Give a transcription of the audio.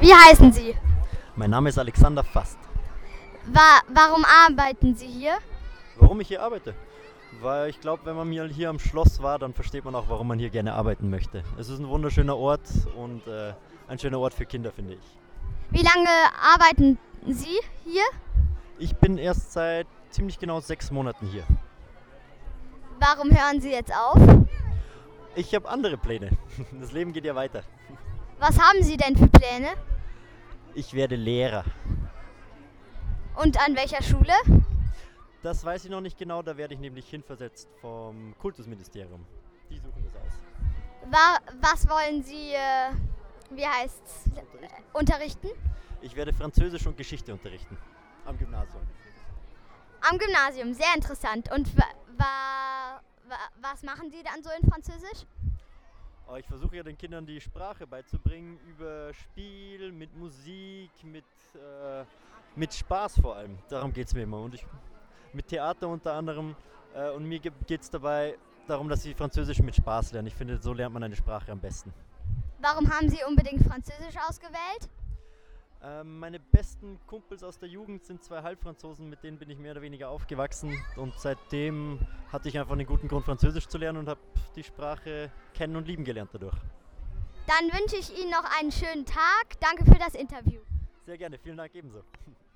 Wie heißen Sie? Mein Name ist Alexander Fast. Warum arbeiten Sie hier? Warum ich hier arbeite? Weil ich glaube, wenn man mal hier am Schloss war, dann versteht man auch, warum man hier gerne arbeiten möchte. Es ist ein wunderschöner Ort und ein schöner Ort für Kinder, finde ich. Wie lange arbeiten Sie hier? Ich bin erst seit ziemlich genau 6 Monaten hier. Warum hören Sie jetzt auf? Ich habe andere Pläne. Das Leben geht ja weiter. Was haben Sie denn für Pläne? Ich werde Lehrer. Und an welcher Schule? Das weiß ich noch nicht genau, da werde ich nämlich hinversetzt vom Kultusministerium. Die suchen das aus. Was wollen Sie, unterrichten? Ich werde Französisch und Geschichte unterrichten. Am Gymnasium. Am Gymnasium, sehr interessant. Und was machen Sie dann so in Französisch? Ich versuche ja den Kindern die Sprache beizubringen über Spiel, mit Musik, mit Spaß vor allem. Darum geht es mir immer. Und mit Theater unter anderem. Und mir geht es dabei darum, dass sie Französisch mit Spaß lernen. Ich finde, so lernt man eine Sprache am besten. Warum haben Sie unbedingt Französisch ausgewählt? Meine besten Kumpels aus der Jugend sind 2 Halbfranzosen, mit denen bin ich mehr oder weniger aufgewachsen. Und seitdem hatte ich einfach einen guten Grund, Französisch zu lernen und habe die Sprache kennen und lieben gelernt dadurch. Dann wünsche ich Ihnen noch einen schönen Tag. Danke für das Interview. Sehr gerne, vielen Dank ebenso.